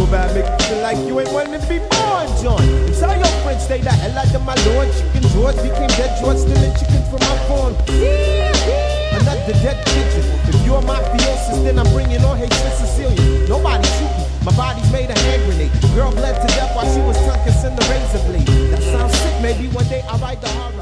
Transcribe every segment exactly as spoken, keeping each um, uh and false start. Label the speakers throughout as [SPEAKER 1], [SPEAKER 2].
[SPEAKER 1] bad, make you feel like you ain't wanting to be born, John. And tell your friends stay the hell out of my lawn. Chicken George became dead George, stealing chickens from my farm. Another dead pigeon. If you're mafiosis, then I'm bringing on Hey Sis Cecilia. Nobody shoot me. My body's made a hand grenade. Girl bled to death while she was tongue in the razor blade. That sounds sick. Maybe one day I'll write the horror.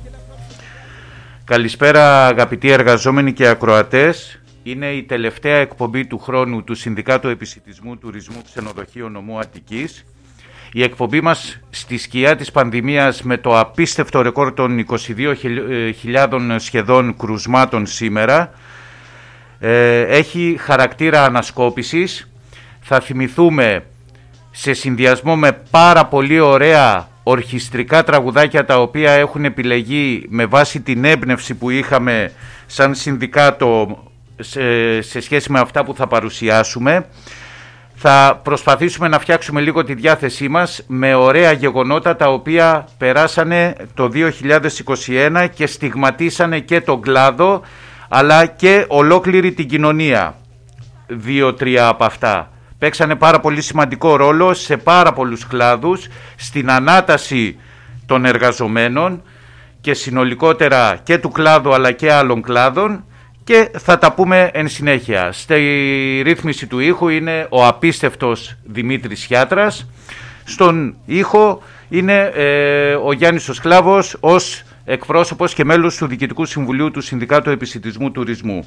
[SPEAKER 2] Καλησπέρα αγαπητοί εργαζόμενοι και ακροατές. Είναι η τελευταία εκπομπή του χρόνου του Συνδικάτου Επισιτισμού Τουρισμού Ξενοδοχείων Νομού Αττικής. Η εκπομπή μας στη σκιά της πανδημίας με το απίστευτο ρεκόρ των είκοσι δύο χιλιάδων σχεδόν κρουσμάτων σήμερα ε, έχει χαρακτήρα ανασκόπησης. Θα θυμηθούμε σε συνδυασμό με πάρα πολύ ωραία ορχιστρικά τραγουδάκια τα οποία έχουν επιλεγεί με βάση την έμπνευση που είχαμε σαν συνδικάτο σε, σε σχέση με αυτά που θα παρουσιάσουμε. Θα προσπαθήσουμε να φτιάξουμε λίγο τη διάθεσή μας με ωραία γεγονότα τα οποία περάσανε το δύο χιλιάδες είκοσι ένα και στιγματίσανε και τον κλάδο αλλά και ολόκληρη την κοινωνία. Δύο-τρία από αυτά παίξανε πάρα πολύ σημαντικό ρόλο σε πάρα πολλούς κλάδους στην ανάταση των εργαζομένων και συνολικότερα και του κλάδου αλλά και άλλων κλάδων. Και θα τα πούμε εν συνέχεια. Στη ρύθμιση του ήχου είναι ο απίστευτος Δημήτρης Χιάτρας. Στον ήχο είναι ε, ο Γιάννης ο Σκλάβος ως εκπρόσωπος και μέλος του Διοικητικού Συμβουλίου του Συνδικάτου Επισιτισμού Τουρισμού.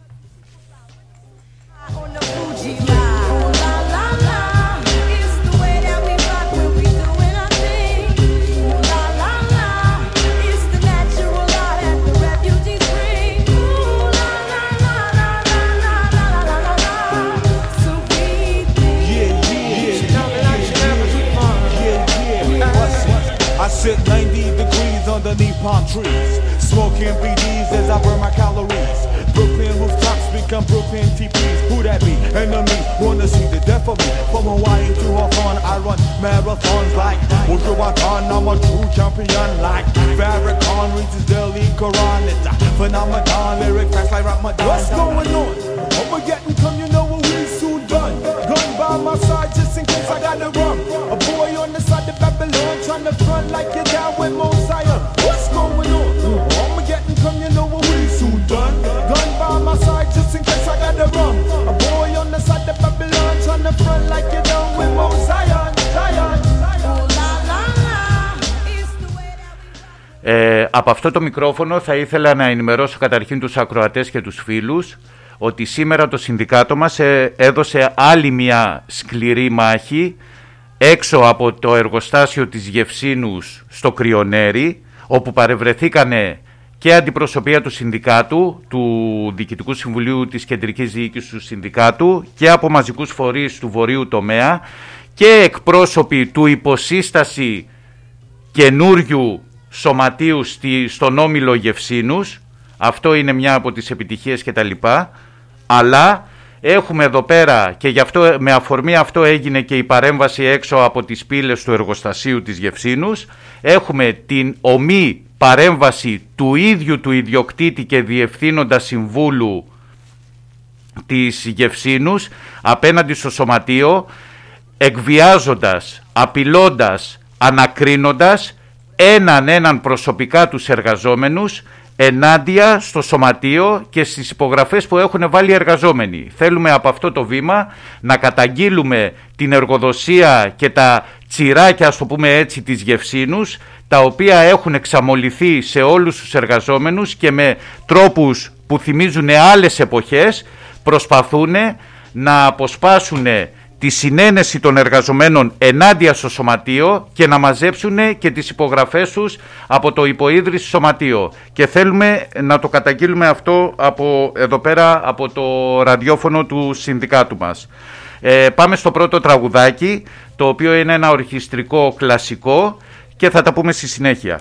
[SPEAKER 1] I sit ninety degrees underneath palm trees, smoking B Ds as I burn my calories. Brooklyn rooftops become Brooklyn teepees. Who that be? Enemy wanna see the death of me. From Hawaii to Hawthorne, I run marathons like Woodrow Wilson. I'm a true champion like Farrakhan reads his daily Quran. It's a phenomenon, lyric fast like Ramadan. What's going on? What we're getting come, you know what we soon done. Gun by my side just in case I gotta run. A boy on the side of Babylon trying to front like you're down with Mosiah. What's going on? What we're getting come, you know what we soon done. Gun by my side just in case I gotta run. A boy on the side of Babylon trying to front like you're down with Mosiah. Zion.
[SPEAKER 2] Ε, από αυτό το μικρόφωνο θα ήθελα να ενημερώσω καταρχήν τους ακροατές και τους φίλους ότι σήμερα το συνδικάτο μας ε, έδωσε άλλη μια σκληρή μάχη έξω από το εργοστάσιο της Γευσήνους στο Κρυονέρι, όπου παρευρεθήκανε και αντιπροσωπεία του συνδικάτου, του Διοικητικού Συμβουλίου της Κεντρικής Διοίκησης του Συνδικάτου και από μαζικούς φορείς του βορείου τομέα και εκπρόσωποι του υποσύσταση καινούριου σωματείου στη, στον Όμιλο Γευσήνους. Αυτό είναι μια από τις επιτυχίες και τα λοιπά. Αλλά έχουμε εδώ πέρα και γι' αυτό, με αφορμή αυτό έγινε και η παρέμβαση έξω από τις πύλες του εργοστασίου της Γευσήνους. Έχουμε την ομή παρέμβαση του ίδιου του ιδιοκτήτη και διευθύνοντα συμβούλου της Γευσήνους απέναντι στο σωματείο, εκβιάζοντας, απειλώντας, ανακρίνοντας έναν έναν προσωπικά τους εργαζόμενους ενάντια στο σωματείο και στις υπογραφές που έχουν βάλει οι εργαζόμενοι. Θέλουμε από αυτό το βήμα να καταγγείλουμε την εργοδοσία και τα τσιράκια, ας το πούμε έτσι, της Γευσήνους, τα οποία έχουν εξαμολυθεί σε όλους τους εργαζόμενους και με τρόπους που θυμίζουν άλλες εποχές προσπαθούν να αποσπάσουν τη συνένεση των εργαζομένων ενάντια στο σωματείο και να μαζέψουν και τις υπογραφές τους από το υποίδρυση σωματείο. Και θέλουμε να το καταγγείλουμε αυτό από εδώ πέρα από το ραδιόφωνο του συνδικάτου μας. Ε, πάμε στο πρώτο τραγουδάκι, το οποίο είναι ένα ορχιστρικό κλασικό και θα τα πούμε στη συνέχεια.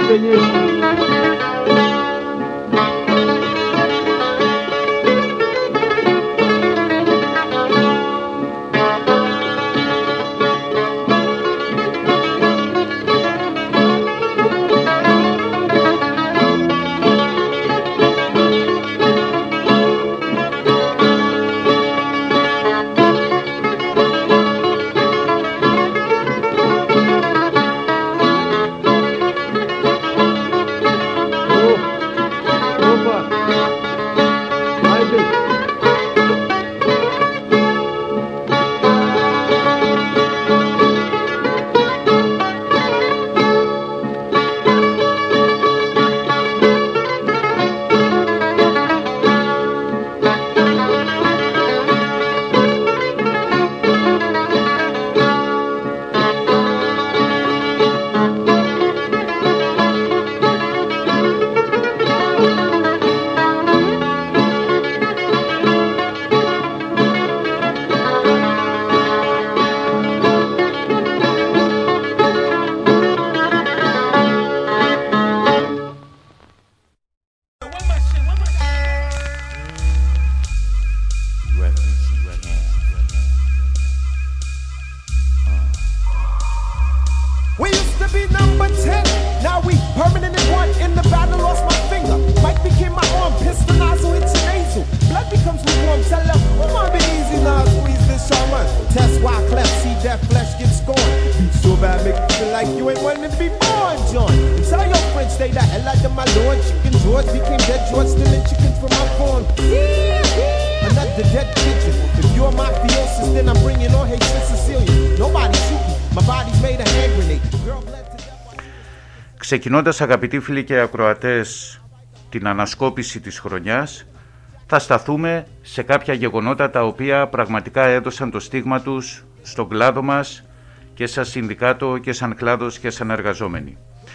[SPEAKER 2] Ξεκινώντας, αγαπητοί φίλοι και ακροατές, την ανασκόπηση της χρονιάς, θα σταθούμε σε κάποια γεγονότα τα οποία πραγματικά έδωσαν το στίγμα τους στον κλάδο μας και σαν συνδικάτο και σαν κλάδος και σαν εργαζόμενοι.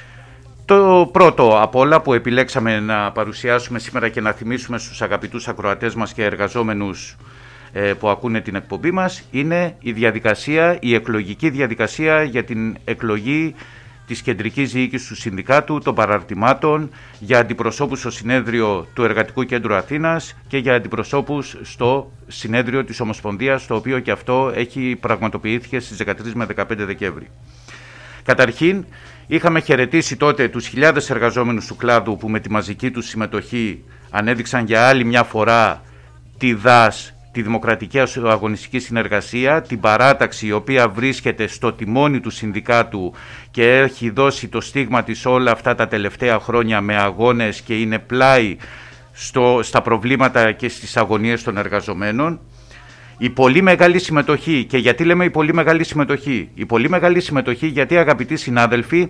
[SPEAKER 2] Το πρώτο από όλα που επιλέξαμε να παρουσιάσουμε σήμερα και να θυμίσουμε στους αγαπητούς ακροατές μας και εργαζόμενους ε, που ακούνε την εκπομπή μας είναι η διαδικασία, η εκλογική διαδικασία για την εκλογή της Κεντρικής Διοίκησης του Συνδικάτου, των παραρτημάτων, για αντιπροσώπους στο συνέδριο του Εργατικού Κέντρου Αθήνας και για αντιπροσώπους στο συνέδριο της Ομοσπονδίας, το οποίο και αυτό έχει πραγματοποιήθηκε στις δεκατρείς με δεκαπέντε Δεκέμβρη. Καταρχήν, είχαμε χαιρετήσει τότε τους χιλιάδες εργαζόμενους του κλάδου που με τη μαζική τους συμμετοχή ανέδειξαν για άλλη μια φορά τη ΔΑΣ, τη Δημοκρατική Αγωνιστική Συνεργασία, την παράταξη η οποία βρίσκεται στο τιμόνι του συνδικάτου και έχει δώσει το στίγμα της όλα αυτά τα τελευταία χρόνια με αγώνες και είναι πλάι στο, στα προβλήματα και στις αγωνίες των εργαζομένων. Η πολύ μεγάλη συμμετοχή, και γιατί λέμε η πολύ μεγάλη συμμετοχή, η πολύ μεγάλη συμμετοχή γιατί, αγαπητοί συνάδελφοι,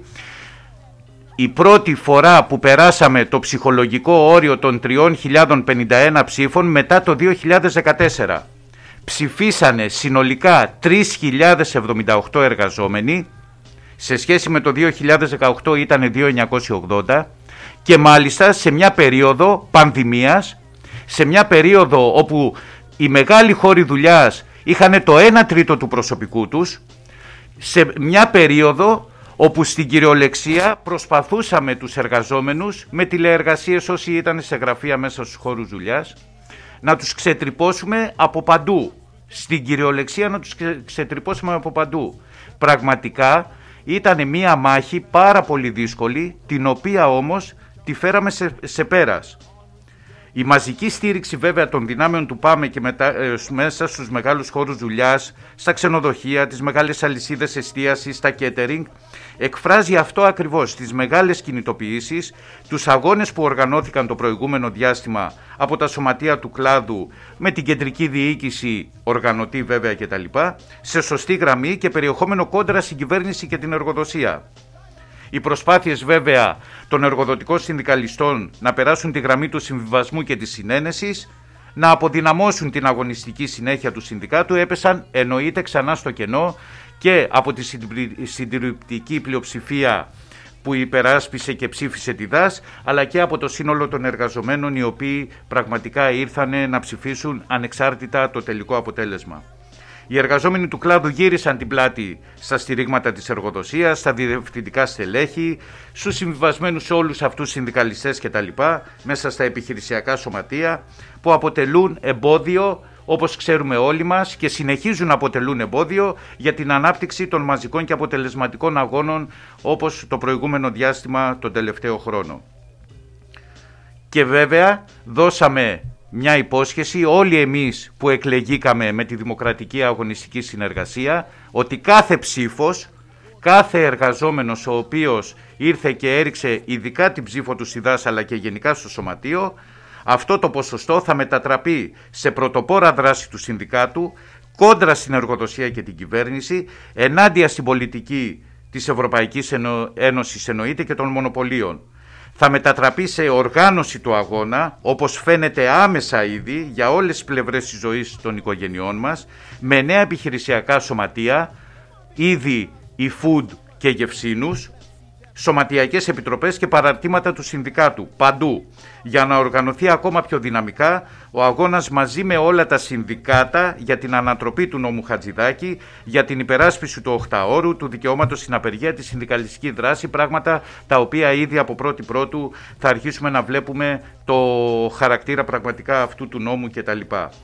[SPEAKER 2] η πρώτη φορά που περάσαμε το ψυχολογικό όριο των τρεις χιλιάδες πενήντα ένα ψήφων μετά το δύο χιλιάδες δεκατέσσερα. Ψηφίσανε συνολικά τρεις χιλιάδες εβδομήντα οκτώ εργαζόμενοι, σε σχέση με το δύο χιλιάδες δεκαοκτώ ήταν δύο χιλιάδες εννιακόσιοι ογδόντα, και μάλιστα σε μια περίοδο πανδημίας, σε μια περίοδο όπου οι μεγάλοι χώροι δουλειάς είχαν το ένα τρίτο του προσωπικού τους, σε μια περίοδο όπου στην κυριολεξία προσπαθούσαμε τους εργαζόμενους με τηλεεργασίες όσοι ήταν σε γραφεία μέσα στους χώρους δουλειάς να τους ξετρυπώσουμε από παντού, στην κυριολεξία να τους ξετρυπώσουμε από παντού. Πραγματικά ήταν μια μάχη πάρα πολύ δύσκολη, την οποία όμως τη φέραμε σε, σε πέρας. Η μαζική στήριξη βέβαια των δυνάμεων του ΠΑΜΕ και μετα... ε, μέσα στους μεγάλους χώρους δουλειάς, στα ξενοδοχεία, τις μεγάλες αλυσίδες εστίασης, στα catering, εκφράζει αυτό ακριβώς, τις μεγάλες κινητοποιήσεις, τους αγώνες που οργανώθηκαν το προηγούμενο διάστημα από τα σωματεία του κλάδου με την κεντρική διοίκηση, οργανωτή βέβαια κτλ, σε σωστή γραμμή και περιεχόμενο κόντρα στην κυβέρνηση και την εργοδοσία. Οι προσπάθειες βέβαια των εργοδοτικών συνδικαλιστών να περάσουν τη γραμμή του συμβιβασμού και της συνένεσης, να αποδυναμώσουν την αγωνιστική συνέχεια του συνδικάτου, έπεσαν εννοείται ξανά στο κενό και από τη συντηρητική πλειοψηφία που υπεράσπισε και ψήφισε τη ΔΑΣ, αλλά και από το σύνολο των εργαζομένων, οι οποίοι πραγματικά ήρθαν να ψηφίσουν ανεξάρτητα το τελικό αποτέλεσμα. Οι εργαζόμενοι του κλάδου γύρισαν την πλάτη στα στηρίγματα της εργοδοσίας, στα διευθυντικά στελέχη, στους συμβιβασμένους όλους αυτούς συνδικαλιστές κτλ. Μέσα στα επιχειρησιακά σωματεία που αποτελούν εμπόδιο, όπως ξέρουμε όλοι μας, και συνεχίζουν να αποτελούν εμπόδιο για την ανάπτυξη των μαζικών και αποτελεσματικών αγώνων όπως το προηγούμενο διάστημα τον τελευταίο χρόνο. Και βέβαια δώσαμε μια υπόσχεση όλοι εμείς που εκλεγήκαμε με τη Δημοκρατική Αγωνιστική Συνεργασία ότι κάθε ψήφος, κάθε εργαζόμενος ο οποίος ήρθε και έριξε ειδικά την ψήφο του ΣΥΔΑΣ αλλά και γενικά στο Σωματείο, αυτό το ποσοστό θα μετατραπεί σε πρωτοπόρα δράση του συνδικάτου κόντρα στην εργοδοσία και την κυβέρνηση, ενάντια στην πολιτική της Ευρωπαϊκής Ένωσης εννοείται και των μονοπωλίων. Θα μετατραπεί σε οργάνωση του αγώνα, όπως φαίνεται άμεσα ήδη για όλες τις πλευρές της ζωής των οικογενειών μας, με νέα επιχειρησιακά σωματεία, ήδη η Food και Γευσίνους, σωματιακές επιτροπές και παραρτήματα του συνδικάτου, παντού, για να οργανωθεί ακόμα πιο δυναμικά ο αγώνας μαζί με όλα τα συνδικάτα για την ανατροπή του νόμου Χατζηδάκη, για την υπεράσπιση του οχταώρου, του δικαιώματος στην απεργία, τη συνδικαλιστική δράση, πράγματα τα οποία ήδη από πρώτη πρώτου θα αρχίσουμε να βλέπουμε το χαρακτήρα πραγματικά αυτού του νόμου κτλ.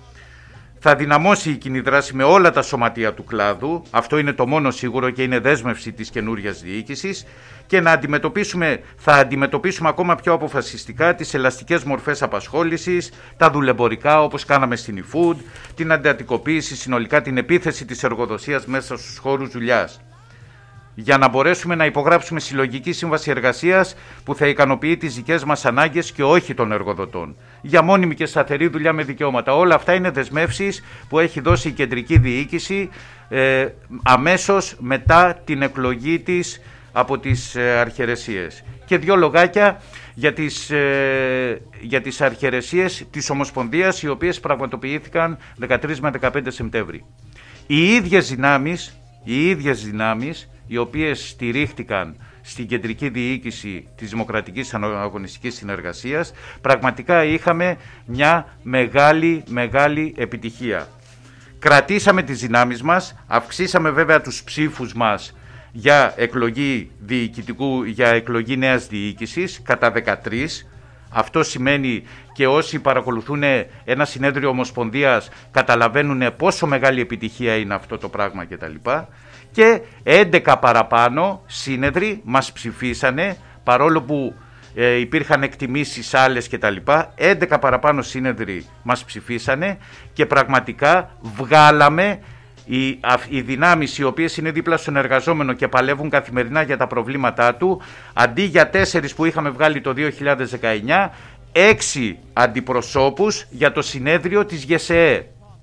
[SPEAKER 2] Θα δυναμώσει η κοινή δράση με όλα τα σωματεία του κλάδου, αυτό είναι το μόνο σίγουρο και είναι δέσμευση της καινούριας διοίκησης, και να αντιμετωπίσουμε, θα αντιμετωπίσουμε ακόμα πιο αποφασιστικά τις ελαστικές μορφές απασχόλησης, τα δουλεμπορικά όπως κάναμε στην eFood, την αντιατικοποίηση, συνολικά την επίθεση της εργοδοσίας μέσα στους χώρους δουλειάς. Για να μπορέσουμε να υπογράψουμε συλλογική σύμβαση εργασίας που θα ικανοποιεί τις δικές μας ανάγκες και όχι των εργοδοτών. Για μόνιμη και σταθερή δουλειά με δικαιώματα. Όλα αυτά είναι δεσμεύσεις που έχει δώσει η κεντρική διοίκηση ε, αμέσως μετά την εκλογή της από τις ε, αρχαιρεσίες. Και δύο λογάκια για τις, ε, για τις αρχαιρεσίες της Ομοσπονδίας, οι οποίες πραγματοποιήθηκαν δεκατρείς με δεκαπέντε Σεπτέμβρη. Οι ίδιες δυνάμεις, οι ίδιες δυνάμεις οι οποίες στηρίχτηκαν στην κεντρική διοίκηση της Δημοκρατικής Αγωνιστικής Συνεργασίας, πραγματικά είχαμε μια μεγάλη, μεγάλη επιτυχία. Κρατήσαμε τις δυνάμεις μας, αυξήσαμε βέβαια τους ψήφους μας για εκλογή διοικητικού, για εκλογή νέας διοίκησης κατά δεκατρείς. Αυτό σημαίνει, και όσοι παρακολουθούν ένα συνέδριο Ομοσπονδίας καταλαβαίνουν πόσο μεγάλη επιτυχία είναι αυτό το πράγμα κτλ. Και έντεκα παραπάνω σύνεδροι μας ψηφίσανε, παρόλο που ε, υπήρχαν εκτιμήσεις άλλες κτλ. έντεκα παραπάνω σύνεδροι μας ψηφίσανε και πραγματικά βγάλαμε οι, οι δυνάμεις οι οποίες είναι δίπλα στον εργαζόμενο και παλεύουν καθημερινά για τα προβλήματά του, αντί για τέσσερις που είχαμε βγάλει το δύο χιλιάδες δεκαεννιά, έξι αντιπροσώπους για το συνέδριο της ΓΕΣΕΕ.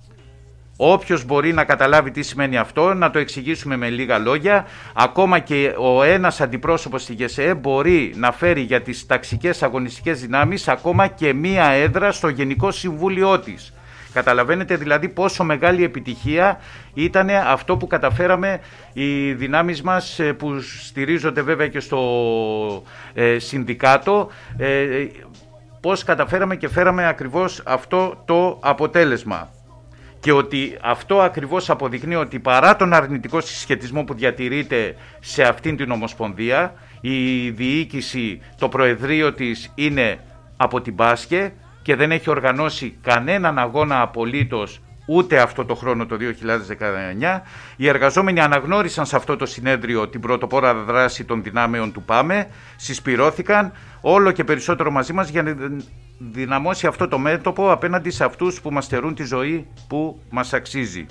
[SPEAKER 2] Όποιος μπορεί να καταλάβει τι σημαίνει αυτό, να το εξηγήσουμε με λίγα λόγια. Ακόμα και ο ένας αντιπρόσωπος στη ΓΕΣΕΕ μπορεί να φέρει για τις ταξικές αγωνιστικές δυνάμεις ακόμα και μία έδρα στο Γενικό Συμβούλιο της. Καταλαβαίνετε δηλαδή πόσο μεγάλη επιτυχία ήταν αυτό που καταφέραμε οι δυνάμεις μας, που στηρίζονται βέβαια και στο ε, συνδικάτο, ε, πώς καταφέραμε και φέραμε ακριβώς αυτό το αποτέλεσμα. Και ότι αυτό ακριβώς αποδεικνύει ότι παρά τον αρνητικό συσχετισμό που διατηρείται σε αυτήν την Ομοσπονδία, η διοίκηση, το Προεδρείο της είναι από την Πάσχε και δεν έχει οργανώσει κανέναν αγώνα απολύτως ούτε αυτό το χρόνο το δύο χιλιάδες δεκαεννιά. Οι εργαζόμενοι αναγνώρισαν σε αυτό το συνέδριο την πρωτοπόρα δράση των δυνάμεων του ΠΑΜΕ, συσπυρώθηκαν όλο και περισσότερο μαζί μας για να δυναμώσει αυτό το μέτωπο απέναντι σε αυτούς που μας στερούν τη ζωή που μας αξίζει.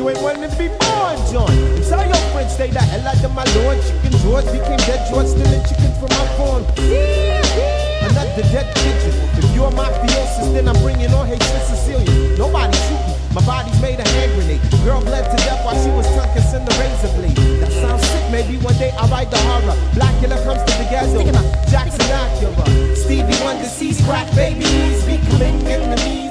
[SPEAKER 3] you ain't wanting to be born, John. And tell your friends stay the hell out of my lord. Chicken George became dead George, stealing chickens from my phone. Another dead pigeon. If you're mafiosis, then I'm bringing on Haitian Sicilian. Nobody shooting. My body's made a hand grenade. Girl bled to death while she was tongue kissing the razor blade. That sounds sick. Maybe one day I'll write the horror. Blackula comes to the ghetto. Jackson Acura. Stevie Wonder sees crack babies becoming enemies.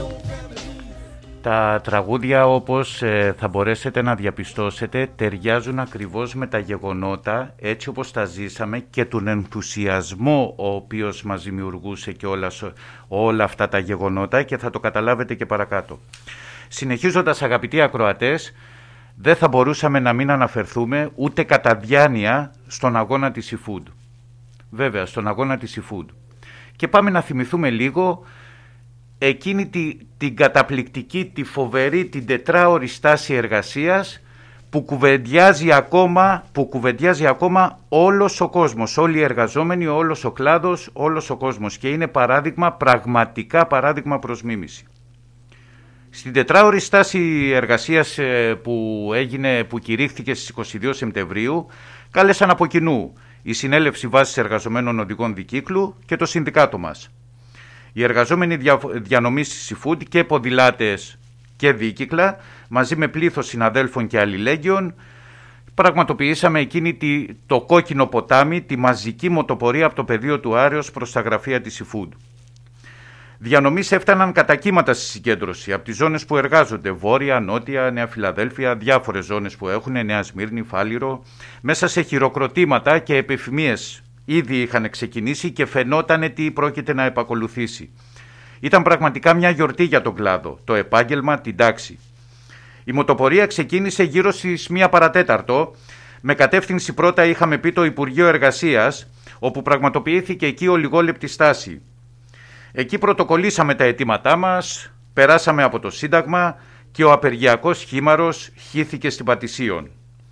[SPEAKER 2] Τα τραγούδια, όπως ε, θα μπορέσετε να διαπιστώσετε, ταιριάζουν ακριβώς με τα γεγονότα έτσι όπως τα ζήσαμε και τον ενθουσιασμό ο οποίος μας δημιουργούσε και όλα, όλα αυτά τα γεγονότα, και θα το καταλάβετε και παρακάτω. Συνεχίζοντας, αγαπητοί ακροατές, δεν θα μπορούσαμε να μην αναφερθούμε ούτε κατά διάνοια στον αγώνα της eFood. Βέβαια, στον αγώνα της eFood. Και πάμε να θυμηθούμε λίγο εκείνη τη, την καταπληκτική, τη φοβερή, την τετράωρη στάση εργασίας που κουβεντιάζει ακόμα, που κουβεντιάζει ακόμα όλος ο κόσμος, όλοι οι εργαζόμενοι, όλος ο κλάδος, όλος ο κόσμος, και είναι παράδειγμα, πραγματικά παράδειγμα προς μίμηση. Στην τετράωρη στάση εργασίας που, έγινε, που κηρύχθηκε στις είκοσι δύο Σεπτεμβρίου, κάλεσαν από κοινού η Συνέλευση Βάσης Εργαζομένων Οδηγών Δικύκλου και το Συνδικάτο μας. Οι εργαζόμενοι δια, διανομής της eFood και ποδηλάτες και δίκυκλα, μαζί με πλήθος συναδέλφων και αλληλέγγυων, πραγματοποιήσαμε εκείνη τη, το κόκκινο ποτάμι, τη μαζική μοτοπορία από το πεδίο του Άρεως προς τα γραφεία της eFood. Διανομής έφταναν κατά κύματα στη συγκέντρωση, από τις ζώνες που εργάζονται, Βόρεια, Νότια, Νέα Φιλαδέλφια, διάφορες ζώνες που έχουν, Νέα Σμύρνη, Φάληρο, μέσα σε χειροκροτήματα και επιφημίες. Ήδη είχαν ξεκινήσει και φαινότανε τι πρόκειται να επακολουθήσει. Ήταν πραγματικά μια γιορτή για τον κλάδο, το επάγγελμα, την τάξη. Η μοτοπορία ξεκίνησε γύρω στις μία παρατέταρτο, με κατεύθυνση πρώτα είχαμε πει το Υπουργείο Εργασίας, όπου πραγματοποιήθηκε εκεί ολιγόλεπτη στάση. Εκεί πρωτοκολλήσαμε τα αιτήματά μας, περάσαμε από το Σύνταγμα και ο απεργιακός χήμαρος χύθηκε στην Πατησίων.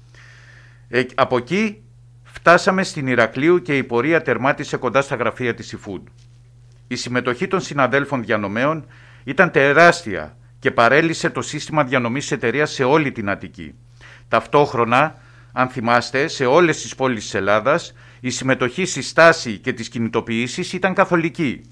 [SPEAKER 2] Ε, από εκεί φτάσαμε στην Ηρακλείου και η πορεία τερμάτισε κοντά στα γραφεία της eFood. Η συμμετοχή των συναδέλφων διανομέων ήταν τεράστια και παρέλυσε το σύστημα διανομής εταιρείας σε όλη την Αττική. Ταυτόχρονα, αν θυμάστε, σε όλες τις πόλεις της Ελλάδας η συμμετοχή στη στάση και τις κινητοποιήσεις ήταν καθολική.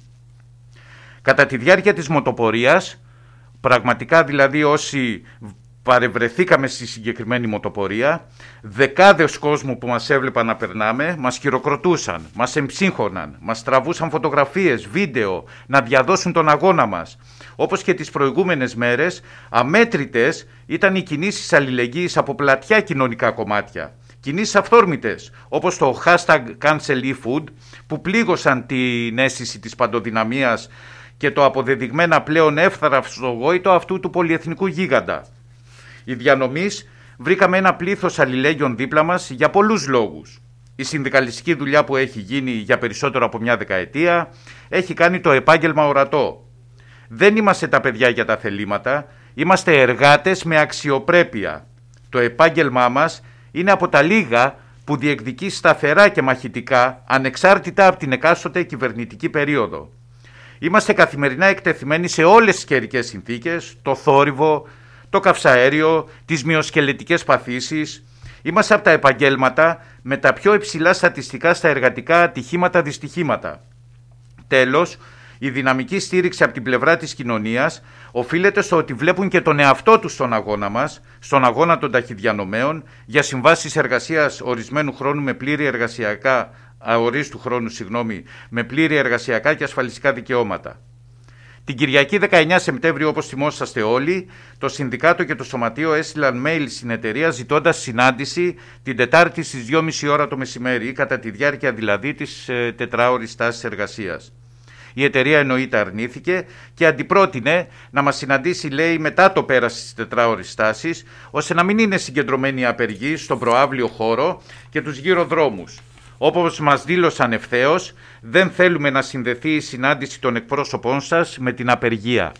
[SPEAKER 2] Κατά τη διάρκεια της μοτοπορίας, πραγματικά δηλαδή όσοι παρευρεθήκαμε στη συγκεκριμένη μοτοπορία, δεκάδες κόσμου που μας έβλεπαν να περνάμε μας χειροκροτούσαν, μας εμψύχωναν, μας τραβούσαν φωτογραφίες, βίντεο, να διαδώσουν τον αγώνα μας. Όπως και τις προηγούμενες μέρες, αμέτρητες ήταν οι κινήσεις αλληλεγγύης από πλατιά κοινωνικά κομμάτια. Κινήσεις αυθόρμητες, όπως το hashtag cancel eFood, που πλήγωσαν την αίσθηση της παντοδυναμίας και το αποδεδειγμένα πλέον εύθραυστο γόητο αυτού του πολυεθνικού γίγαντα. Οι διανομής βρήκαμε ένα πλήθος αλληλέγγυων δίπλα μας για πολλούς λόγους. Η συνδικαλιστική δουλειά που έχει γίνει για περισσότερο από μια δεκαετία έχει κάνει το επάγγελμα ορατό. Δεν είμαστε τα παιδιά για τα θελήματα, είμαστε εργάτες με αξιοπρέπεια. Το επάγγελμά μας είναι από τα λίγα που διεκδικεί σταθερά και μαχητικά, ανεξάρτητα από την εκάστοτε κυβερνητική περίοδο. Είμαστε καθημερινά εκτεθειμένοι σε όλες τις καιρικές συνθήκες, το θόρυβο, το καυσαέριο, τις μυοσκελετικές παθήσεις. Είμαστε από τα επαγγέλματα με τα πιο υψηλά στατιστικά στα εργατικά ατυχήματα-δυστυχήματα. Τέλος, η δυναμική στήριξη από την πλευρά της κοινωνίας οφείλεται στο ότι βλέπουν και τον εαυτό τους στον αγώνα μας, στον αγώνα των ταχυδιανομέων, για συμβάσεις εργασίας ορισμένου χρόνου με πλήρη εργασιακά, αορίστου χρόνου, συγγνώμη, με πλήρη εργασιακά και ασφαλιστικά δικαιώματα. Την Κυριακή δεκαεννέα Σεπτέμβριου, όπως θυμόσαστε όλοι, το Συνδικάτο και το Σωματείο έστειλαν mail στην εταιρεία ζητώντας συνάντηση την Τετάρτη στις δυόμιση ώρα το μεσημέρι, κατά τη διάρκεια δηλαδή της ε, τετράωρης στάσης εργασίας. Η εταιρεία εννοείται αρνήθηκε και αντιπρότεινε να μας συναντήσει, λέει, μετά το πέρας της τετράωρης στάσης, ώστε να μην είναι συγκεντρωμένοι οι απεργοί στον προαύλιο χώρο και τους γύρω δρόμους. Όπως μας δήλωσαν ευθέως, δεν θέλουμε να συνδεθεί η συνάντηση των εκπρόσωπών σας με την απεργία.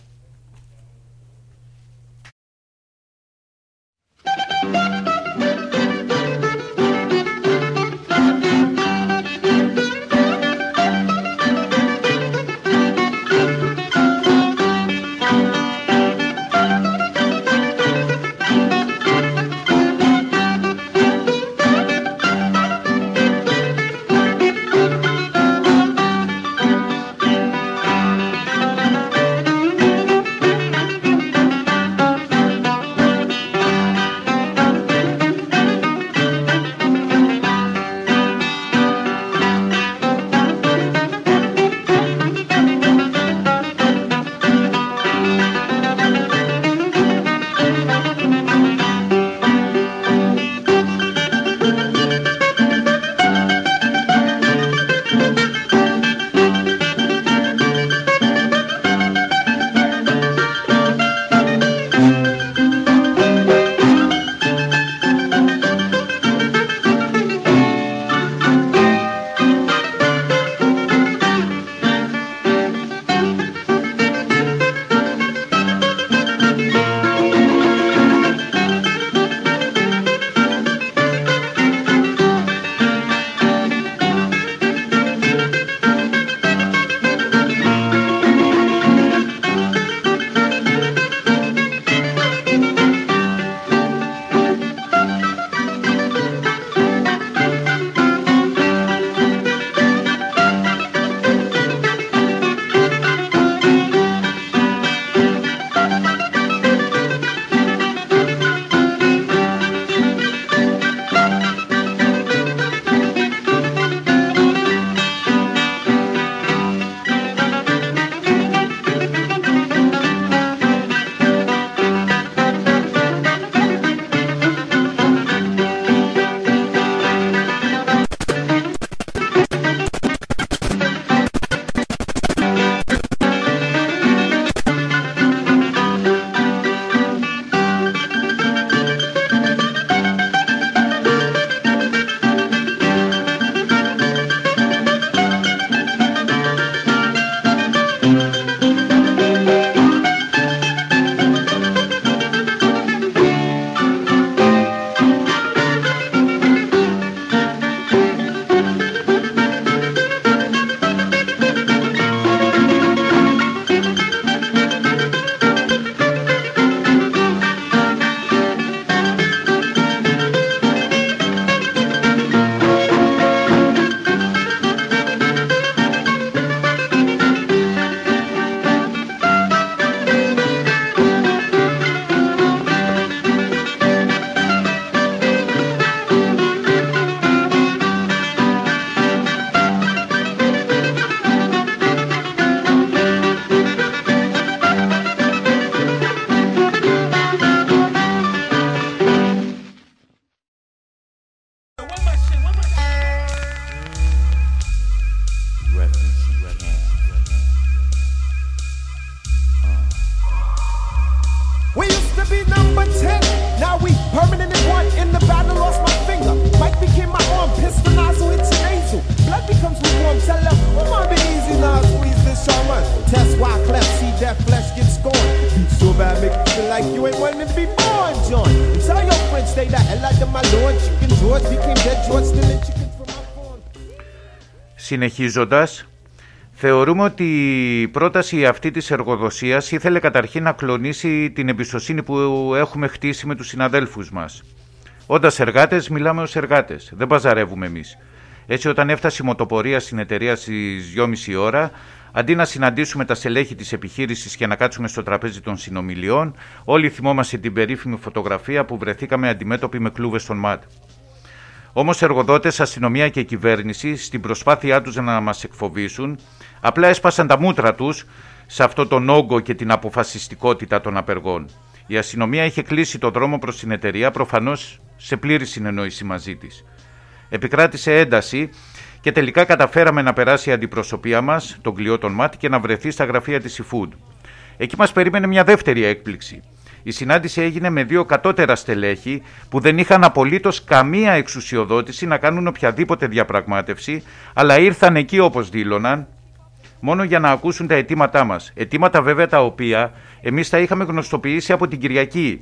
[SPEAKER 3] to my lord. Chicken George became dead George, stealing chickens from my farm.
[SPEAKER 2] Συνεχίζοντας, θεωρούμε ότι η πρόταση αυτή της εργοδοσίας ήθελε καταρχήν να κλονίσει την εμπιστοσύνη που έχουμε χτίσει με τους συναδέλφους μας. Όντας εργάτες, μιλάμε ως εργάτες, δεν παζαρεύουμε εμείς. Έτσι, όταν έφτασε η μοτοπορία στην εταιρεία στις δυόμιση ώρα, αντί να συναντήσουμε τα στελέχη της επιχείρησης και να κάτσουμε στο τραπέζι των συνομιλιών, όλοι θυμόμαστε την περίφημη φωτογραφία που βρεθήκαμε αντιμέτωποι με κλούβες στον ΜΑΤ. Όμως εργοδότες, αστυνομία και κυβέρνηση, στην προσπάθειά τους να μας εκφοβήσουν, απλά έσπασαν τα μούτρα τους σε αυτό τον όγκο και την αποφασιστικότητα των απεργών. Η αστυνομία είχε κλείσει το δρόμο προς την εταιρεία, προφανώς σε πλήρη συνεννόηση μαζί της. Επικράτησε ένταση και τελικά καταφέραμε να περάσει η αντιπροσωπεία μας, τον κλειό των ΜΑΤ, και να βρεθεί στα γραφεία της eFood. Εκεί μας περίμενε μια δεύτερη έκπληξη. Η συνάντηση έγινε με δύο κατώτερα στελέχη που δεν είχαν απολύτως καμία εξουσιοδότηση να κάνουν οποιαδήποτε διαπραγμάτευση, αλλά ήρθαν εκεί όπως δήλωναν, μόνο για να ακούσουν τα αιτήματά μας. Αιτήματα βέβαια τα οποία εμείς τα είχαμε γνωστοποιήσει από την Κυριακή.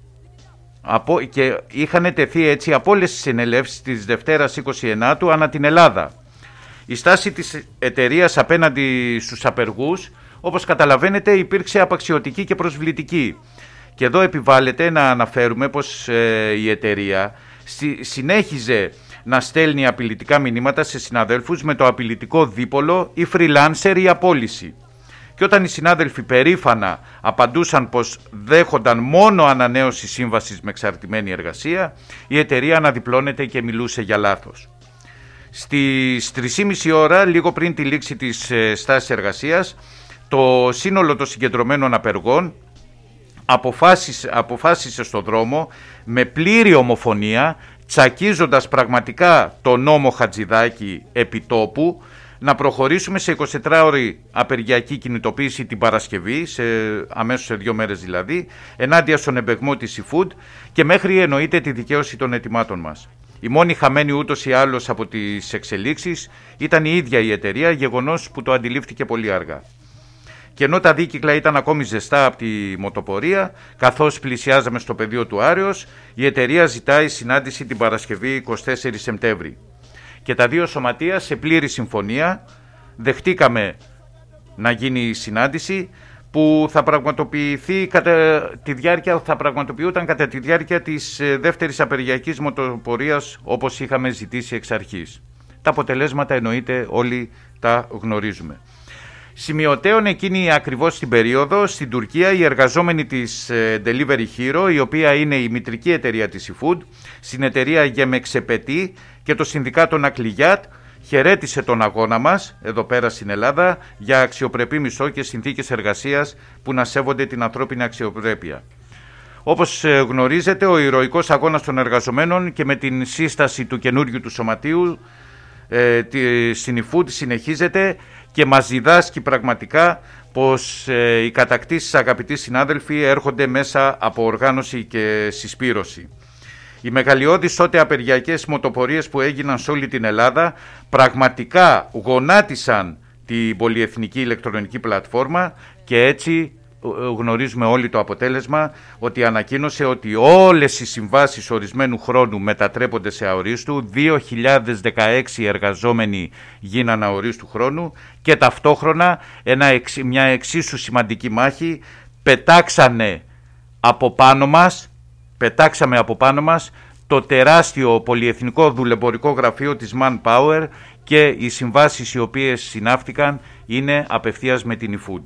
[SPEAKER 2] Από, και είχαν τεθεί έτσι από όλες τις συνελεύσεις της Δευτέρας είκοσι ενάτου ανά την Ελλάδα. Η στάση της εταιρείας απέναντι στους απεργούς, όπως καταλαβαίνετε, υπήρξε απαξιωτική και προσβλητική. Και εδώ επιβάλλεται να αναφέρουμε πως ε, η εταιρεία στη, συνέχιζε να στέλνει απειλητικά μηνύματα σε συναδέλφους με το απειλητικό δίπολο ή freelancer ή απόλυση. Και όταν οι συνάδελφοι περήφανα απαντούσαν πως δέχονταν μόνο ανανέωση σύμβασης με εξαρτημένη εργασία, η εταιρεία αναδιπλώνεται και μιλούσε για λάθος. Στις τρεις και μισή ώρα, λίγο πριν τη λήξη της ε, στάσης εργασίας, το σύνολο των συγκεντρωμένων απεργών αποφάσισε, αποφάσισε στο δρόμο με πλήρη ομοφωνία, τσακίζοντας πραγματικά το νόμο Χατζηδάκη επιτόπου, να προχωρήσουμε σε εικοσιτετράωρη απεργιακή κινητοποίηση την Παρασκευή, σε, αμέσως σε δύο μέρες δηλαδή, ενάντια στον εμπεγμό της eFood και μέχρι εννοείται τη δικαίωση των αιτημάτων μας. Η μόνη χαμένη ούτως ή άλλως από τις εξελίξεις ήταν η ίδια η εταιρεία, γεγονός που το αντιλήφθηκε πολύ αργά. Και ενώ τα δίκυκλα ήταν ακόμη ζεστά από τη μοτοπορία, καθώς πλησιάζαμε στο πεδίο του Άρεως, η εταιρεία ζητάει συνάντηση την Παρασκευή εικοστή τέταρτη Σεπτέμβρη. Και τα δύο σωματεία σε πλήρη συμφωνία δεχτήκαμε να γίνει η συνάντηση που θα πραγματοποιηθεί κατά τη διάρκεια, θα πραγματοποιούταν κατά τη διάρκεια της δεύτερης απεργιακής μοτοπορίας όπως είχαμε ζητήσει εξ αρχής. Τα αποτελέσματα εννοείται όλοι τα γνωρίζουμε. Σημειωτέων εκείνη ακριβώς την περίοδο στην Τουρκία οι εργαζόμενοι της Delivery Hero, η οποία είναι η μητρική εταιρεία της eFood, στην εταιρεία Γεμεξεπετή και το Συνδικάτο Νακλιγιάτ χαιρέτησε τον αγώνα μας εδώ πέρα στην Ελλάδα για αξιοπρεπή μισθό και συνθήκες εργασίας που να σέβονται την ανθρώπινη αξιοπρέπεια. Όπως γνωρίζετε, ο ηρωικός αγώνας των εργαζομένων και με την σύσταση του καινούριου του σωματείου ε, στην eFood συνεχίζεται και μας διδάσκει πραγματικά πως ε, οι κατακτήσεις, αγαπητοί συνάδελφοι, έρχονται μέσα από οργάνωση και συσπήρωση. Οι μεγαλειώδεις τότε απεργιακές μοτοπορίες που έγιναν σε όλη την Ελλάδα πραγματικά γονάτισαν την πολυεθνική ηλεκτρονική πλατφόρμα και έτσι γνωρίζουμε όλοι το αποτέλεσμα, ότι ανακοίνωσε ότι όλες οι συμβάσεις ορισμένου χρόνου μετατρέπονται σε αορίστου, δύο χιλιάδες δεκαέξι εργαζόμενοι γίναν αορίστου χρόνου και ταυτόχρονα ένα, μια εξίσου σημαντική μάχη πετάξανε από πάνω μας, πετάξαμε από πάνω μας το τεράστιο πολυεθνικό δουλεμπορικό γραφείο της Manpower και οι συμβάσεις οι οποίες συνάφθηκαν είναι απευθείας με την eFood.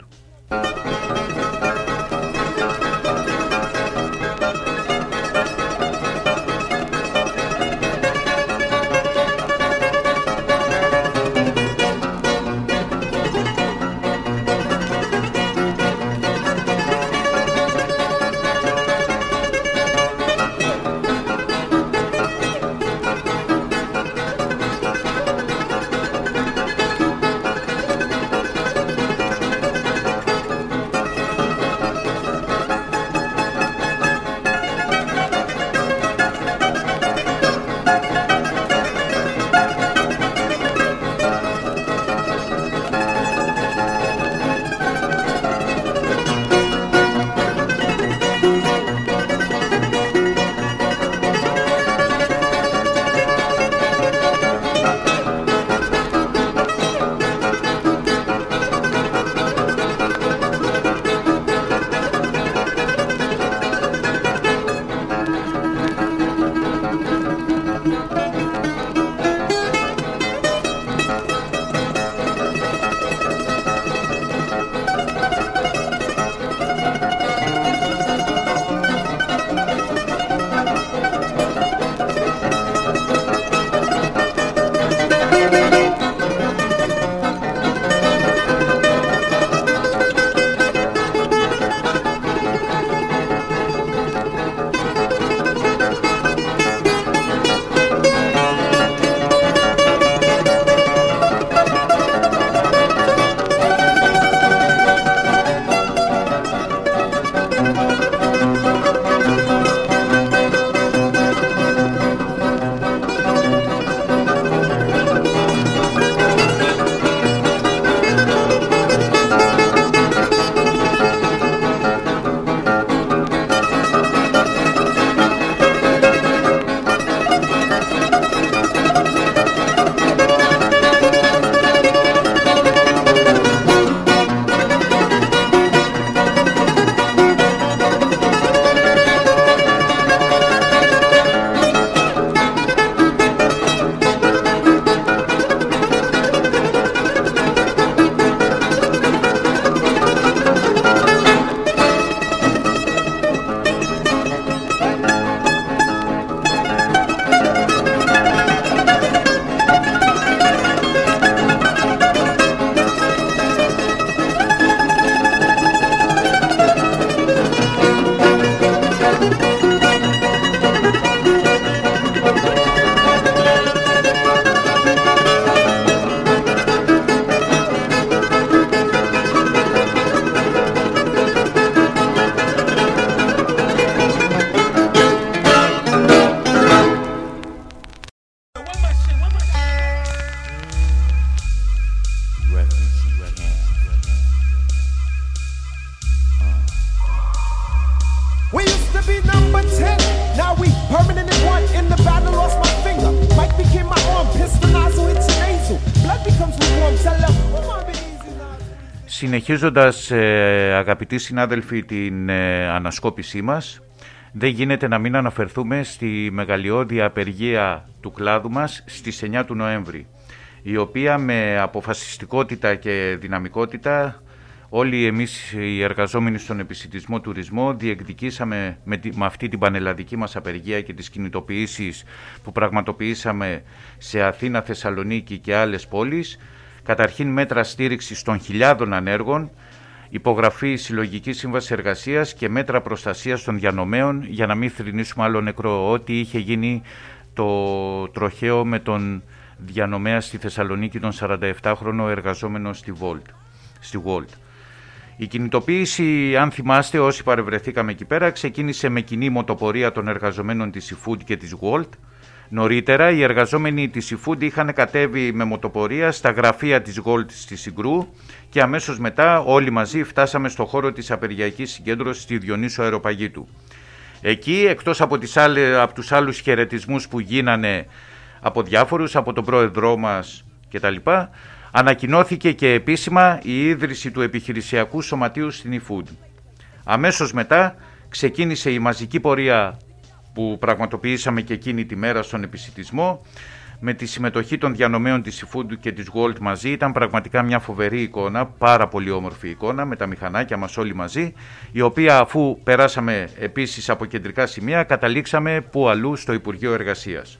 [SPEAKER 2] Συνεχίζοντας, ε, αγαπητοί συνάδελφοι, την ε, ανασκόπησή μας, δεν γίνεται να μην αναφερθούμε στη μεγαλειώδη απεργία του κλάδου μας στις εννιά του Νοέμβρη, η οποία με αποφασιστικότητα και δυναμικότητα όλοι εμείς οι εργαζόμενοι στον επισιτισμό τουρισμό διεκδικήσαμε με, τη, με αυτή την πανελλαδική μας απεργία και τις κινητοποιήσεις που πραγματοποιήσαμε σε Αθήνα, Θεσσαλονίκη και άλλες πόλεις, καταρχήν μέτρα στήριξης των χιλιάδων ανέργων, υπογραφή συλλογική σύμβαση εργασίας και μέτρα προστασίας των διανομέων για να μην θρηνήσουμε άλλο νεκρό, ό,τι είχε γίνει το τροχαίο με τον διανομέα στη Θεσσαλονίκη, τον σαρανταεπτάχρονο εργαζόμενο στη Volt. Στη Volt. Η κινητοποίηση, αν θυμάστε όσοι παρευρεθήκαμε εκεί πέρα, ξεκίνησε με κοινή μοτοπορία των εργαζομένων της eFood και της Volt. Νωρίτερα, οι εργαζόμενοι της eFood είχαν κατέβει με μοτοπορία στα γραφεία της Gold στη Συγκρού και αμέσως μετά όλοι μαζί φτάσαμε στο χώρο της απεργιακής συγκέντρωσης στη Διονύσου Αεροπαγήτου. Εκεί, εκτός από, τις άλλες, από τους άλλους χαιρετισμούς που γίνανε από διάφορους, από τον πρόεδρό μας κτλ., ανακοινώθηκε και επίσημα η ίδρυση του επιχειρησιακού σωματείου στην eFood. Αμέσως μετά ξεκίνησε η μαζική πορεία που πραγματοποιήσαμε και εκείνη τη μέρα στον επισιτισμό, με τη συμμετοχή των διανομέων της eFood και της Gold μαζί. Ήταν πραγματικά μια φοβερή εικόνα, πάρα πολύ όμορφη εικόνα, με τα μηχανάκια μας όλοι μαζί, η οποία αφού περάσαμε επίσης από κεντρικά σημεία, καταλήξαμε που αλλού στο Υπουργείο Εργασίας.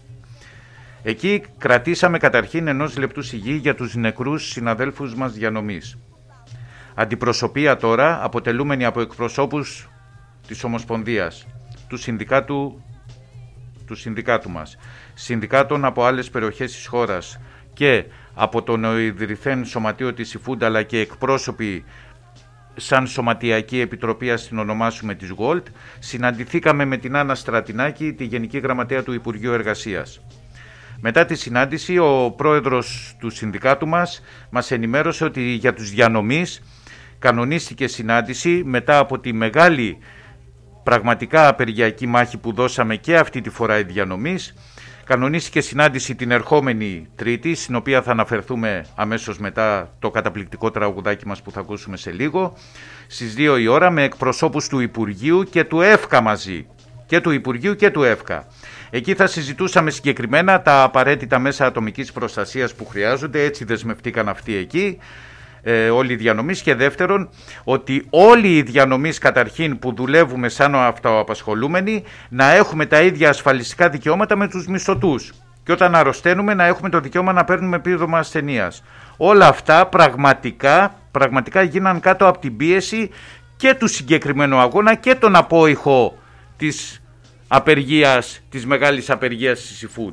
[SPEAKER 2] Εκεί κρατήσαμε καταρχήν ενός λεπτού σιγή για τους νεκρούς συναδέλφους μας διανομής. Αντιπροσωπεία τώρα, αποτελούμενη από εκπροσώπους της Ομοσπονδίας, του συνδικάτου, του συνδικάτου μας, συνδικάτων από άλλες περιοχές της χώρας και από τον ιδρυθέν σωματείο της eFood, αλλά και εκπρόσωποι σαν σωματιακή επιτροπή, ας την ονομάσουμε, της Gold, συναντηθήκαμε με την Άννα Στρατινάκη, τη Γενική Γραμματέα του Υπουργείου Εργασίας. Μετά τη συνάντηση, ο πρόεδρος του συνδικάτου μας μας ενημέρωσε ότι για τους διανομείς κανονίστηκε συνάντηση μετά από τη μεγάλη πραγματικά απεργιακή μάχη που δώσαμε και αυτή τη φορά οι διανομείς. Κανονίστηκε συνάντηση την ερχόμενη Τρίτη, στην οποία θα αναφερθούμε αμέσως μετά το καταπληκτικό τραγουδάκι μας που θα ακούσουμε σε λίγο, στις δύο η ώρα, με εκπροσώπους του Υπουργείου και του ΕΦΚΑ μαζί, και του Υπουργείου και του ΕΦΚΑ. Εκεί θα συζητούσαμε συγκεκριμένα τα απαραίτητα μέσα ατομικής προστασίας που χρειάζονται, έτσι δεσμευτήκαν αυτοί εκεί, ε, όλοι οι διανομείς, και δεύτερον ότι όλοι οι διανομείς καταρχήν που δουλεύουμε σαν αυτοαπασχολούμενοι να έχουμε τα ίδια ασφαλιστικά δικαιώματα με τους μισθωτούς και όταν αρρωσταίνουμε να έχουμε το δικαίωμα να παίρνουμε επίδομα ασθενείας. Όλα αυτά πραγματικά, πραγματικά γίναν κάτω από την πίεση και του συγκεκριμένου αγώνα και τον απόϊχο της απεργίας, της μεγάλης απεργίας της eFood.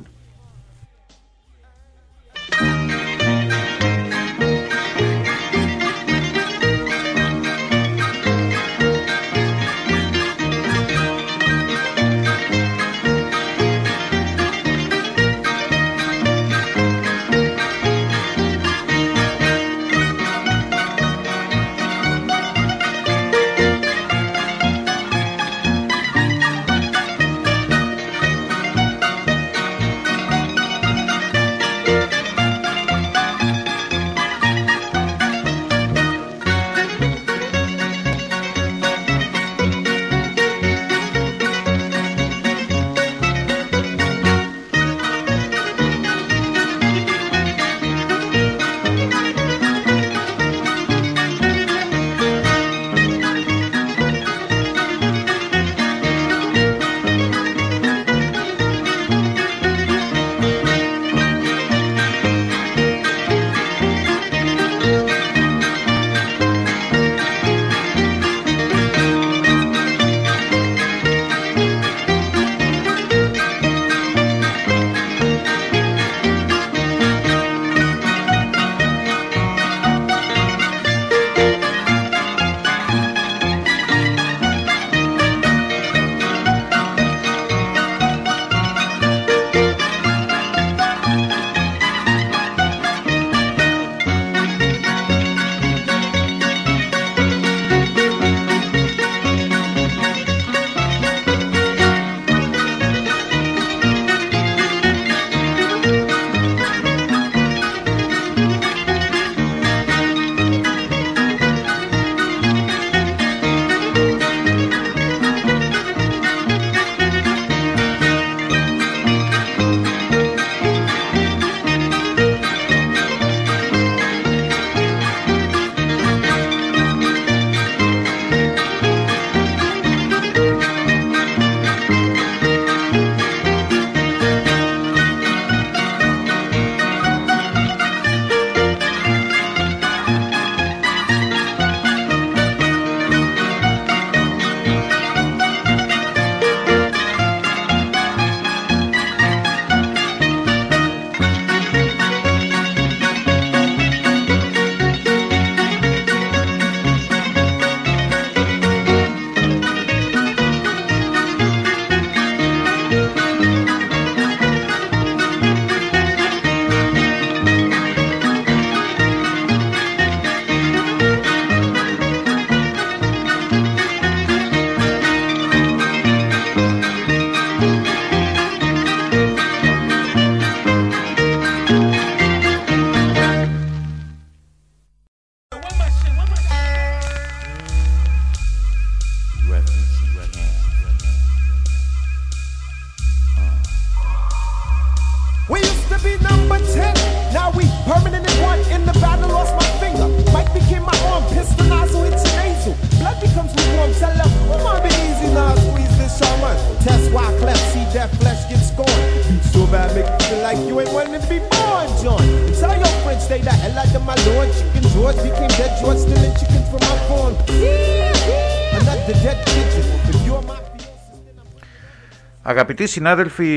[SPEAKER 3] to my lord. Chicken George became dead George, stealing chickens from my phone. Another dead pigeon. If you're my...
[SPEAKER 2] Αγαπητοί συνάδελφοι,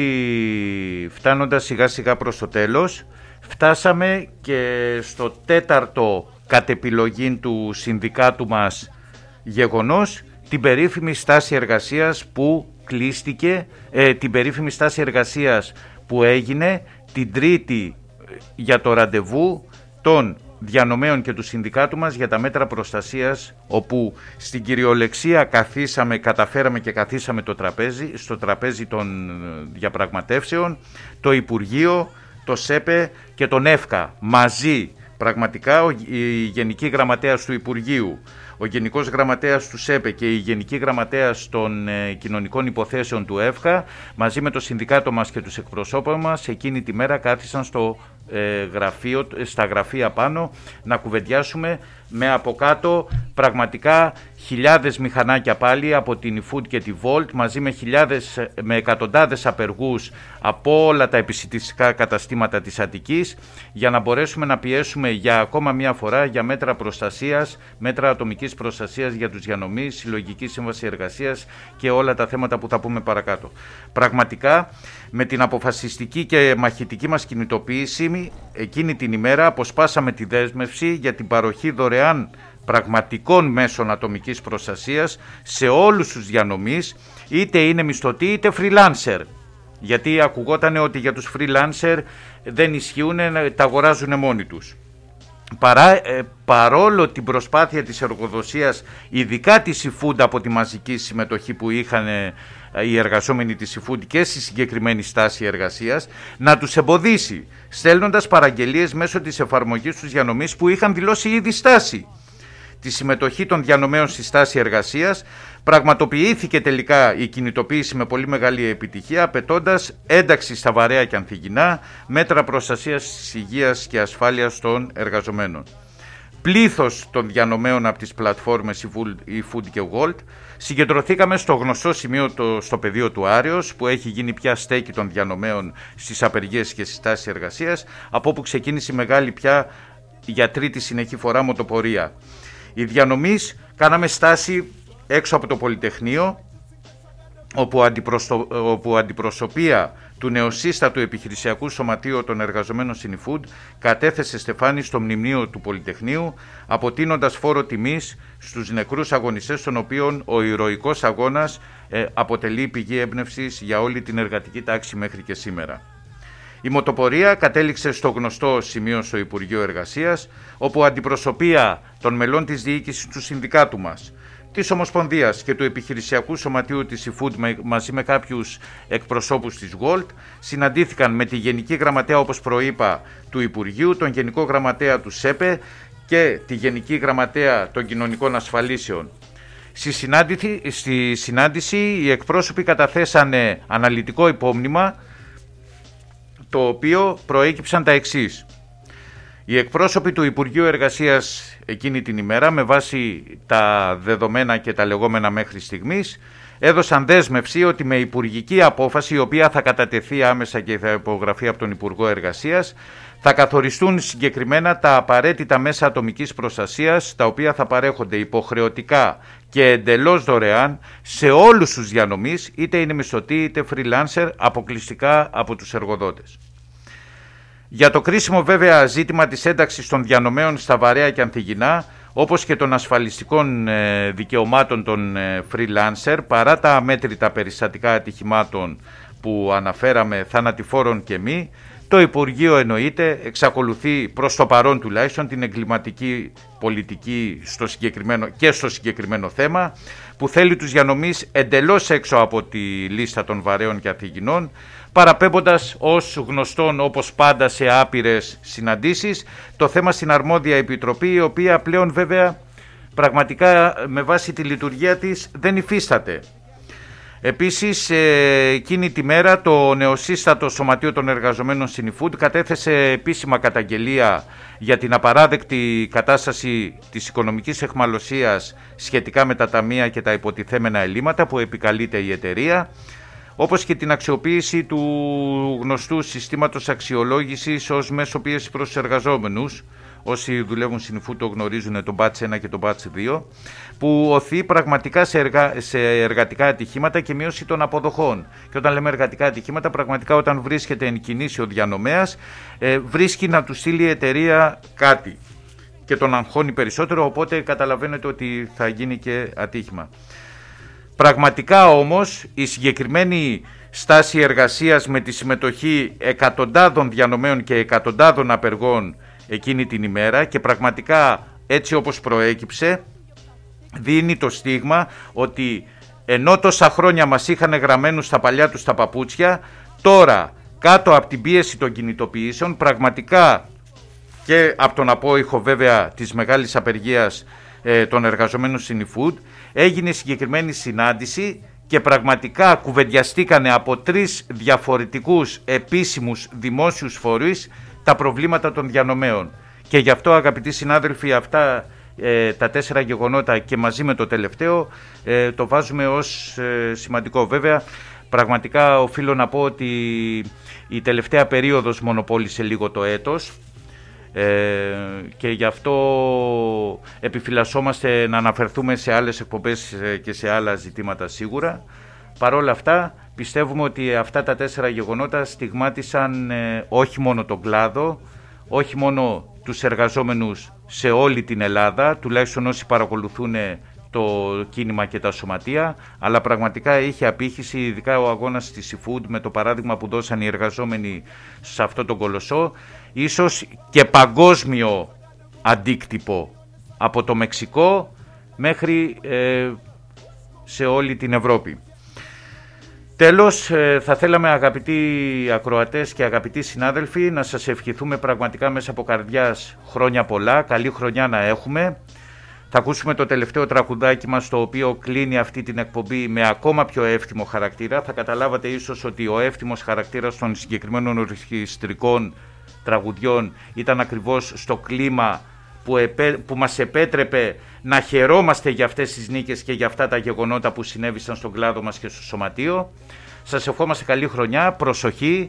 [SPEAKER 2] φτάνοντας σιγά σιγά προς το τέλος, φτάσαμε και στο τέταρτο κατ' επιλογή του συνδικάτου μας γεγονός, την περίφημη στάση εργασίας που κλείστηκε, ε, την περίφημη στάση εργασίας που έγινε την Τρίτη για το ραντεβού των διανομέων και του συνδικάτου μας για τα μέτρα προστασίας, όπου στην κυριολεξία καθίσαμε, καταφέραμε και καθίσαμε το τραπέζι, στο τραπέζι των διαπραγματεύσεων, το Υπουργείο, το ΣΕΠΕ και τον ΕΦΚΑ μαζί. Πραγματικά η Γενική Γραμματέας του Υπουργείου, ο Γενικός Γραμματέας του ΣΕΠΕ και η Γενική Γραμματέας των ε, Κοινωνικών Υποθέσεων του ΕΦΚΑ μαζί με το συνδικάτο μας και τους εκπροσώπους μας εκείνη τη μέρα κάθισαν στο, ε, γραφείο, στα γραφεία πάνω να κουβεντιάσουμε με από κάτω πραγματικά χιλιάδες μηχανάκια πάλι από την eFood και τη Volt μαζί με, χιλιάδες, με εκατοντάδες απεργούς από όλα τα επισιτιστικά καταστήματα της Αττικής για να μπορέσουμε να πιέσουμε για ακόμα μια φορά για μέτρα προστασίας, μέτρα ατομικής προστασίας για τους διανομείς, συλλογική σύμβαση εργασίας και όλα τα θέματα που θα πούμε παρακάτω. Πραγματικά με την αποφασιστική και μαχητική μας κινητοποίηση εκείνη την ημέρα αποσπάσαμε τη δέσμευση για την παροχή δωρεάν πραγματικών μέσων ατομικής προστασίας σε όλους τους διανομείς, είτε είναι μισθωτοί είτε freelancer. Γιατί ακουγόταν ότι για τους freelancer δεν ισχύουν, τα αγοράζουν μόνοι τους. Παρά, ε, παρόλο την προσπάθεια της εργοδοσίας, ειδικά της eFood από τη μαζική συμμετοχή που είχαν ε, οι εργαζόμενοι της eFood και στη συγκεκριμένη στάση εργασίας, να τους εμποδίσει, στέλνοντας παραγγελίες μέσω της εφαρμογής τους διανομής που είχαν δηλώσει ήδη στάση. Τη συμμετοχή των διανομέων στη στάση εργασίας πραγματοποιήθηκε τελικά η κινητοποίηση με πολύ μεγάλη επιτυχία, απαιτώντας ένταξη στα βαρέα και ανθυγινά μέτρα προστασίας της υγείας και ασφάλειας των εργαζομένων. Πλήθος των διανομέων από τις πλατφόρμες eFood και Volt συγκεντρωθήκαμε στο γνωστό σημείο το, στο πεδίο του Άρεως, που έχει γίνει πια στέκη των διανομέων στις απεργίες και στις στάσεις εργασίας, από όπου ξεκίνησε η μεγάλη πια για τρίτη συνεχή φορά μοτοπορία. Οι διανομείς κάναμε στάση έξω από το Πολυτεχνείο, όπου, αντιπροσω... όπου αντιπροσωπεία του νεοσύστατου επιχειρησιακού σωματείου των εργαζομένων στην eFood κατέθεσε στεφάνι στο μνημείο του Πολυτεχνείου, αποτείνοντας φόρο τιμής στους νεκρούς αγωνιστές, των οποίων ο ηρωικός αγώνας ε, αποτελεί πηγή έμπνευσης για όλη την εργατική τάξη μέχρι και σήμερα. Η μοτοπορία κατέληξε στο γνωστό σημείο στο Υπουργείο Εργασίας, όπου αντιπροσωπεία των μελών της διοίκησης του συνδικάτου μας, της Ομοσπονδίας και του Επιχειρησιακού Σωματείου της eFood μαζί με κάποιους εκπροσώπους της Volt συναντήθηκαν με τη Γενική Γραμματέα, όπως προείπα, του Υπουργείου, τον Γενικό Γραμματέα του ΣΕΠΕ και τη Γενική Γραμματέα των Κοινωνικών Ασφαλίσεων. Στη συνάντηση, στη συνάντηση οι εκπρόσωποι καταθέσανε αναλυτικό υπόμνημα, το οποίο προέκυψαν τα εξής. Οι εκπρόσωποι του Υπουργείου Εργασίας εκείνη την ημέρα, με βάση τα δεδομένα και τα λεγόμενα μέχρι στιγμής, έδωσαν δέσμευση ότι με υπουργική απόφαση, η οποία θα κατατεθεί άμεσα και θα υπογραφεί από τον Υπουργό Εργασίας, θα καθοριστούν συγκεκριμένα τα απαραίτητα μέσα ατομικής προστασίας, τα οποία θα παρέχονται υποχρεωτικά και εντελώς δωρεάν σε όλους τους διανομείς, είτε είναι μισθωτοί είτε freelancer, αποκλειστικά από τους εργοδότες. Για το κρίσιμο βέβαια ζήτημα της ένταξης των διανομέων στα βαρέα και ανθυγινά, όπως και των ασφαλιστικών δικαιωμάτων των freelancer, παρά τα αμέτρητα περιστατικά ατυχημάτων που αναφέραμε, θανατηφόρων και μη, το Υπουργείο εννοείται εξακολουθεί προς το παρόν τουλάχιστον την εγκληματική πολιτική στο συγκεκριμένο, και στο συγκεκριμένο θέμα, που θέλει τους διανομείς εντελώς έξω από τη λίστα των βαρέων και ανθυγινών, παραπέμποντας ως γνωστόν, όπως πάντα σε άπειρες συναντήσεις, το θέμα στην αρμόδια επιτροπή, η οποία πλέον βέβαια πραγματικά με βάση τη λειτουργία της δεν υφίσταται. Επίσης, εκείνη τη μέρα το νεοσύστατο Σωματείο των Εργαζομένων στην eFood κατέθεσε επίσημα καταγγελία για την απαράδεκτη κατάσταση της οικονομικής αιχμαλωσίας σχετικά με τα ταμεία και τα υποτιθέμενα ελλείμματα που επικαλείται η εταιρεία, όπως και την αξιοποίηση του γνωστού συστήματος αξιολόγησης ως μέσο πίεση προς τους εργαζόμενους, όσοι δουλεύουν στην eFood το γνωρίζουν, το batch ένα και το batch δύο, που οθεί πραγματικά σε, εργα... σε εργατικά ατυχήματα και μείωση των αποδοχών. Και όταν λέμε εργατικά ατυχήματα, πραγματικά όταν βρίσκεται εν κινήσει ο διανομέας, ε, βρίσκει να του στείλει η εταιρεία κάτι και τον αγχώνει περισσότερο, οπότε καταλαβαίνετε ότι θα γίνει και ατύχημα. Πραγματικά όμως η συγκεκριμένη στάση εργασίας με τη συμμετοχή εκατοντάδων διανομέων και εκατοντάδων απεργών εκείνη την ημέρα, και πραγματικά έτσι όπως προέκυψε δίνει το στίγμα ότι ενώ τόσα χρόνια μας είχαν γραμμένους στα παλιά τους τα παπούτσια, τώρα κάτω από την πίεση των κινητοποιήσεων, πραγματικά και από τον απόϊχο βέβαια της μεγάλης απεργίας ε, των εργαζομένων στην eFood, έγινε συγκεκριμένη συνάντηση και πραγματικά κουβεντιαστήκανε από τρεις διαφορετικούς επίσημους δημόσιους φορείς τα προβλήματα των διανομέων. Και γι' αυτό, αγαπητοί συνάδελφοι, αυτά ε, τα τέσσερα γεγονότα και μαζί με το τελευταίο ε, το βάζουμε ως ε, σημαντικό. Βέβαια, πραγματικά οφείλω να πω ότι η τελευταία περίοδος μονοπόλησε λίγο το έτος ε, και γι' αυτό επιφυλασσόμαστε να αναφερθούμε σε άλλες εκπομπές και σε άλλα ζητήματα σίγουρα. Παρ' όλα αυτά, πιστεύουμε ότι αυτά τα τέσσερα γεγονότα στιγμάτισαν ε, όχι μόνο τον κλάδο, όχι μόνο τους εργαζόμενους σε όλη την Ελλάδα, τουλάχιστον όσοι παρακολουθούν το κίνημα και τα σωματεία, αλλά πραγματικά είχε απήχηση, ειδικά ο αγώνας της eFood με το παράδειγμα που δώσαν οι εργαζόμενοι σε αυτό το κολοσσό, ίσως και παγκόσμιο αντίκτυπο από το Μεξικό μέχρι ε, σε όλη την Ευρώπη. Τέλος, θα θέλαμε, αγαπητοί ακροατές και αγαπητοί συνάδελφοι, να σας ευχηθούμε πραγματικά μέσα από καρδιάς χρόνια πολλά, καλή χρονιά να έχουμε. Θα ακούσουμε το τελευταίο τραγουδάκι μας, το οποίο κλείνει αυτή την εκπομπή με ακόμα πιο εύθυμο χαρακτήρα. Θα καταλάβατε ίσως ότι ο εύθυμος χαρακτήρας των συγκεκριμένων ορχιστρικών τραγουδιών ήταν ακριβώς στο κλίμα που, επέ, που μας επέτρεπε να χαιρόμαστε για αυτές τις νίκες και για αυτά τα γεγονότα που συνέβησαν στον κλάδο μας και στο σωματείο. Σας ευχόμαστε καλή χρονιά, προσοχή,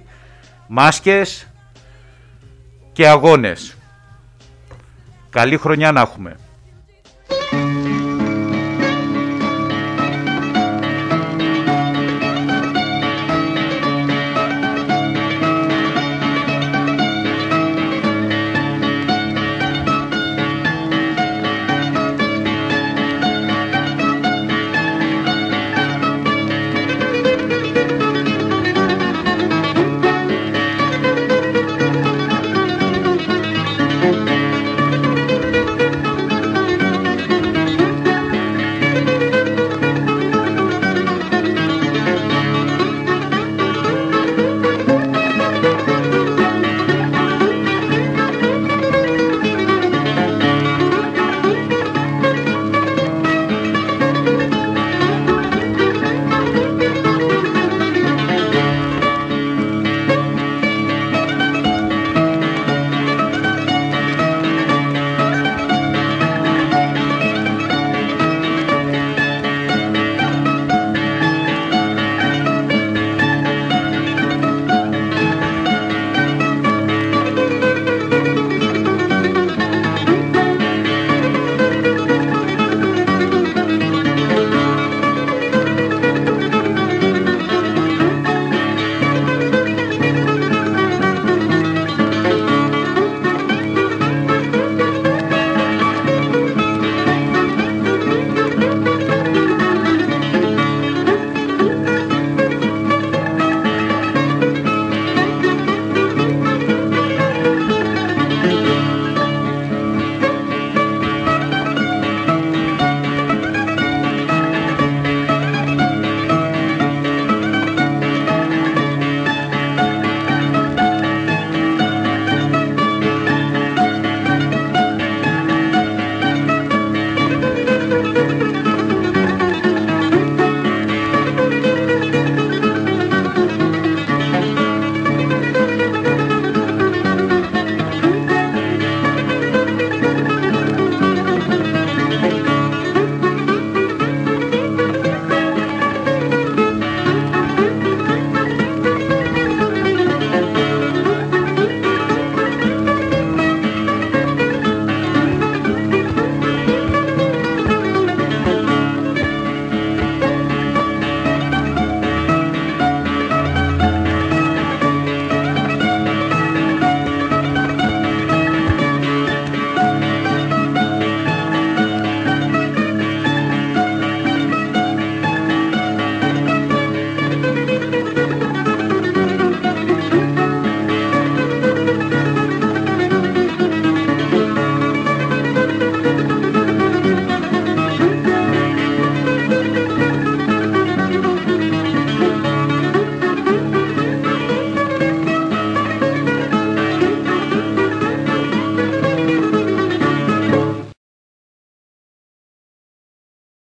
[SPEAKER 2] μάσκες και αγώνες. Καλή χρονιά να έχουμε.